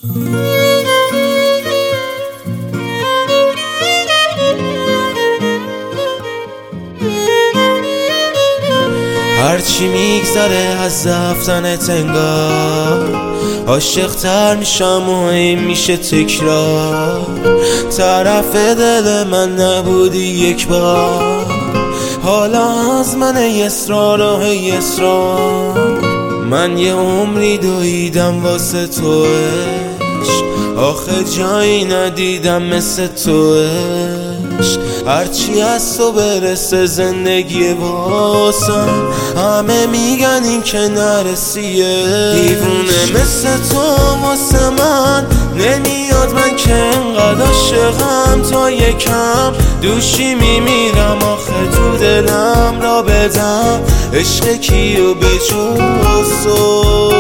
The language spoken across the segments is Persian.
هرچی میگذره از رفتنت انگار عاشق‌تر میشم و این میشه تکرار. طرف دل من نبودی یک بار، حالا از من اصرار و اصرار. من یه عمری دویدم واسه تو عشق، آخه جایی ندیدم مثل تو عشق. هرچی از تو برسه زندگی واسم، همه میگن این که نرسیه. دیوونه مثل تو واسه من نمیاد، من که انقدر عاشقم تا یکم دوشی میمیرم. آخه تو دلم را بدم عشق کیو به جز تو.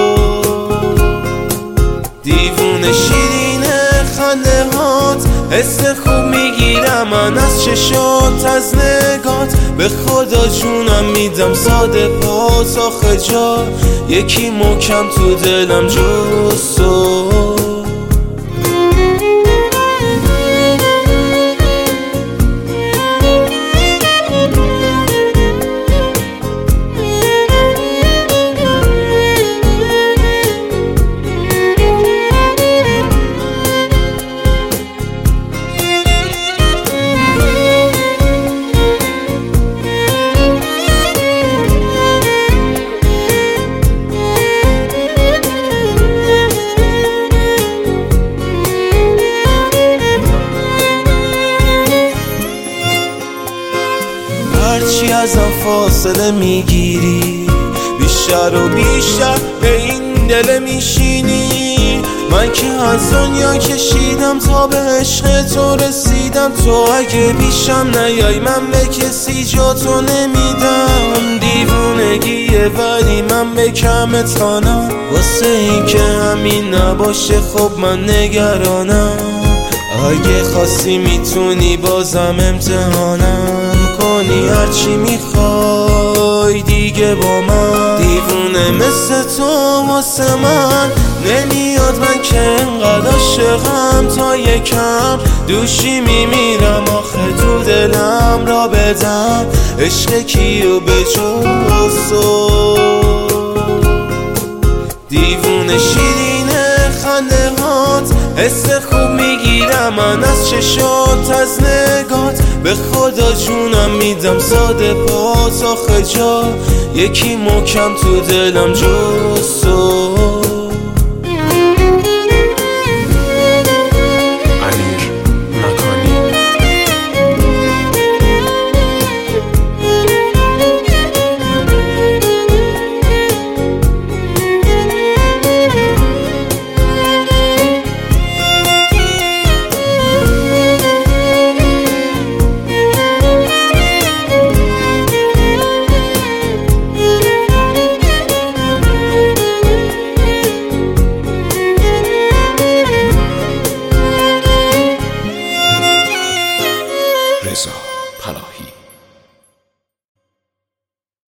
دیوونه شیرینه خنده هات، حس خوب میگیرم من از چشات از نگات. به خدا جونم میدم ساده پات، آخه جا یکی محکم تو دلم جز تو. هرچی ازم فاصله میگیری بیشتر و بیشتر به این دل میشینی. من که از دنیا کشیدم تا به عشق تو رسیدم. تو اگه پیشم نیای من به کسی جا تو نمیدم. دیوونگیه ولی من به کمت خانم، واسه این که همین نباشه خب من نگرانم. اگه خواستی میتونی بازم امتحانم کنی، هرچی میخوای دیگه با من. دیوونه مثل تو واسه من نمیاد، من که انقدر عاشقم تا یکم دوشی میمیرم. آخه تو دلم را بدم عشق کیو به جز تو. دیوونه شیرینه خنده هات، حس خوب میگیرم من از چشات از نگات. به خدا جونم میدم ساده پات، آخه جا یکی محکم تو دلم جز تو.